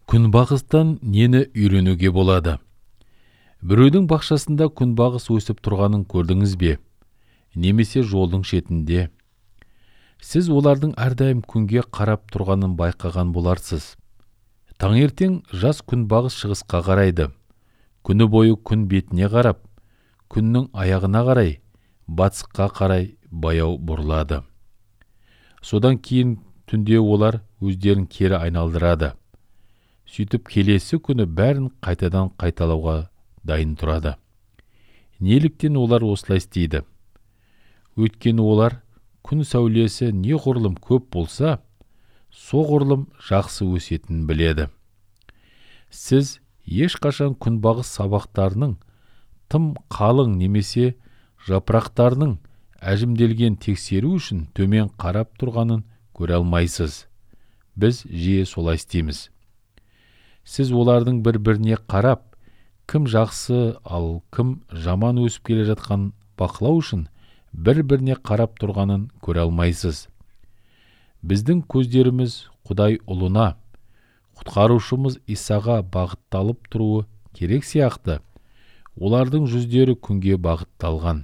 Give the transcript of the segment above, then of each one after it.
Күнбағыстан нені үйренуге болады? Біреудің бақшасында күнбағыс өсіп тұрғанын көрдіңіз бе? Немесе жолдың шетінде? Сіз олардың әрдайым күнге қарап тұрғанын байқаған боларсыз. Таңертең жас күнбағыс шығысқа қарайды. Күні бойы күн бетіне қарап, күннің аяғына қарай, батысқа қарай баяу бұрылады. Содан кейін түнде олар өздерін кері айналдырады. Сөйтіп келесі күні бәрін қайтадан қайталауға дайын тұрады. Неліктен олар осылай істейді? Өйткені олар күн сәулесі неғұрлым көп болса, соғұрлым жақсы өсетінін біледі. Сіз ешқашан күнбағыс сабақтарының тым қалың немесе жапырақтарының әжімделген тексеру үшін төмен қарап тұрғанын көре алмайсыз. Біз жиі солай істейміз. Сіз олардың бір-біріне қарап, кім жақсы, ал кім жаман өсіп келе жатқан бақылау үшін бір-біріне қарап тұрғанын көре алмайсыз. Біздің көздеріміз Құдай ұлына, құтқарушымыз Исаға бағытталып тұруы керек сияқты, олардың жүздері күнге бағытталған.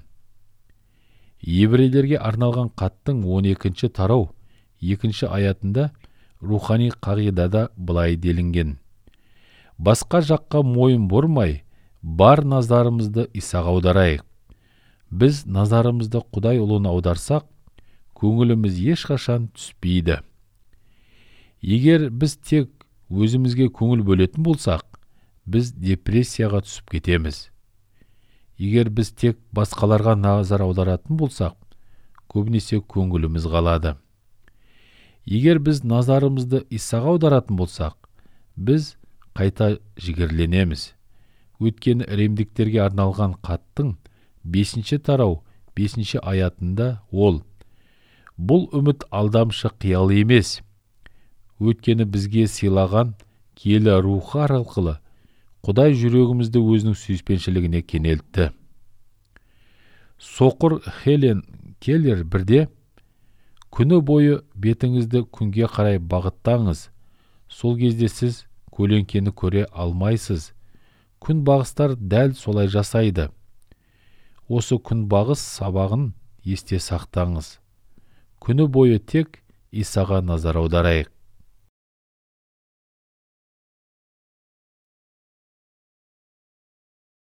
Еврейлерге арналған хаттың 12-ші тарау 2-ші аятында рухани қағидада былай делінген: басқа жаққа мойын бұрмай, бар назарымызды Исаға аударайық. Біз назарымызды Құдай ұлына аударсақ, көңіліміз ешқашан түспейді. Егер біз тек өзімізге көңіл бөлетін болсақ, біз депрессияға түсіп кетеміз. Егер біз тек басқаларға назар аударатын болсақ, көбінесе көңіліміз қалады. Егер біз назарымызды Исаға аударатын болсақ, біз қайта жігерленеміз. Өйткені римдіктерге арналған хаттың 5-ші тарау 5-ші аятында ол: бұл үміт алдамшы қиял емес. Өйткені бізге сыйлаған киелі рухы арқылы Құдай жүрегімізді өзінің сүйіспеншілігіне кенелтті. Соқыр Хелен Келлер бірде: күні бойы бетіңізді күнге қарай бағыттаңыз. Сол кезде сіз көлеңкені көре алмайсыз. Күнбағыстар дәл солай жасайды. Осы күнбағыс сабағын есте сақтаңыз. Күні бойы тек Исаға назар аударайық.